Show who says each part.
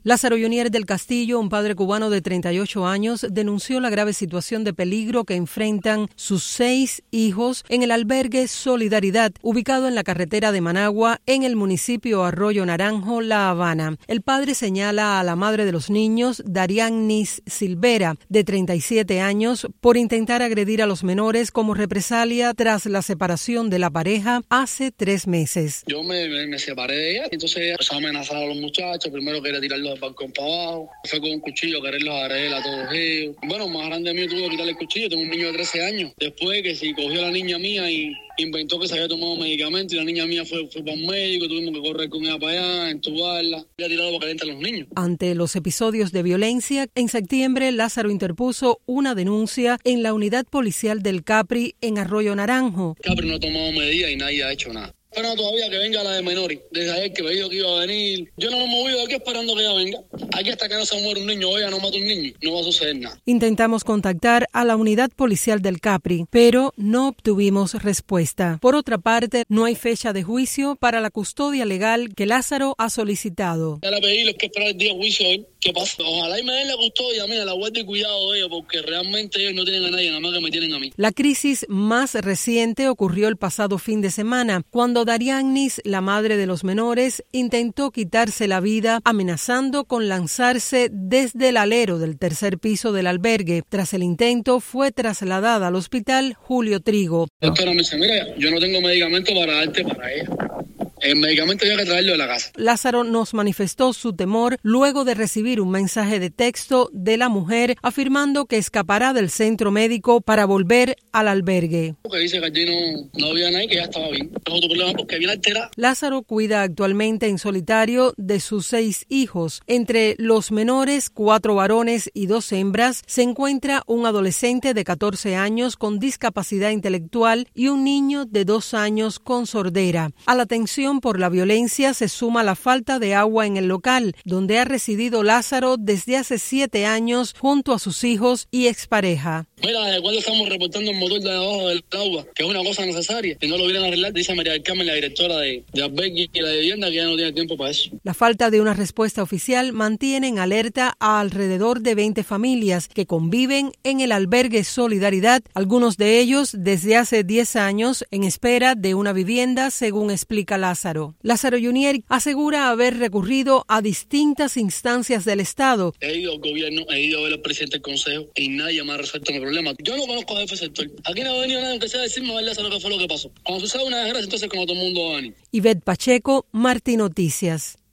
Speaker 1: Lázaro Yunier del Castillo, un padre cubano de 38 años, denunció la grave situación de peligro que enfrentan sus 6 hijos en el albergue Solidaridad, ubicado en la carretera de Managua, en el municipio Arroyo Naranjo, La Habana. El padre señala a la madre de los niños, Dariannis Silvera, de 37 años, por intentar agredir a los menores como represalia tras la separación de la pareja hace 3 meses.
Speaker 2: Yo me separé de ella, entonces ella empezó a amenazar a los muchachos. Primero quería tirarlos del balcón para abajo, fue con un cuchillo a quererlos agredir a todos ellos. Bueno, más grande mío tuvo que quitarle el cuchillo, tengo un niño de 13 años. Después que si cogió a la niña mía y inventó que se había tomado medicamentos y la niña mía fue para un médico, tuvimos que correr con ella para allá, entubarla, le ha tirado para caliente a los niños.
Speaker 1: Ante los episodios de violencia, en septiembre Lázaro interpuso una denuncia en la unidad policial del Capri en Arroyo Naranjo.
Speaker 2: Capri no ha tomado medidas y nadie ha hecho nada. Pero todavía que venga la de menores. Desde ayer que me dijo que iba a venir. Yo no me he movido de aquí esperando que ella venga. Aquí hasta que no se muera un niño o ella no mata un niño, no va a suceder nada.
Speaker 1: Intentamos contactar a la unidad policial del Capri, pero no obtuvimos respuesta. Por otra parte, no hay fecha de juicio para la custodia legal que Lázaro ha solicitado.
Speaker 2: Ya le pedí los que esperar el día de juicio hoy. ¿Qué pasa? Ojalá y me den la custodia, mira, la guardia y cuidado de ellos, porque realmente ellos no tienen a nadie, nada más que me tienen a mí.
Speaker 1: La crisis más reciente ocurrió el pasado fin de semana, cuando Dariannis, la madre de los menores, intentó quitarse la vida amenazando con lanzarse desde el alero del 3er piso del albergue. Tras el intento, fue trasladada al hospital Julio Trigo.
Speaker 2: Doctora me dice, mira, yo no tengo medicamento para darte para ella. El medicamento había que traerlo de la casa.
Speaker 1: Lázaro nos manifestó su temor luego de recibir un mensaje de texto de la mujer afirmando que escapará del centro médico para volver al albergue.
Speaker 2: Porque dice que allí no había nadie, que ya estaba bien. No es otro problema porque viene alterada.
Speaker 1: Lázaro cuida actualmente en solitario de sus 6 hijos. Entre los menores, 4 varones y 2 hembras, se encuentra un adolescente de 14 años con discapacidad intelectual y un niño de 2 años con sordera. A la tensión por la violencia se suma la falta de agua en el local, donde ha residido Lázaro desde hace 7 años junto a sus hijos y expareja.
Speaker 2: Mira, desde cuando estamos reportando el motor de abajo del agua, que es una cosa necesaria, que no lo vienen a arreglar, dice María del Carmen, la directora de albergue y la de vivienda, que ya no tiene tiempo para eso.
Speaker 1: La falta de una respuesta oficial mantiene en alerta a alrededor de 20 familias que conviven en el albergue Solidaridad, algunos de ellos desde hace 10 años en espera de una vivienda, según explica Lázaro. Lázaro Yunier asegura haber recurrido a distintas instancias del Estado.
Speaker 2: He ido al gobierno, he ido a ver al presidente del consejo y nadie me ha resuelto mi problema. Yo no conozco a jefe sector. Aquí no ha venido nadie que sea decirme a Lázaro qué fue lo que pasó. Cuando sucede una desgracia, entonces como todo el mundo va a venir.
Speaker 1: Ivette Pacheco, Martí Noticias.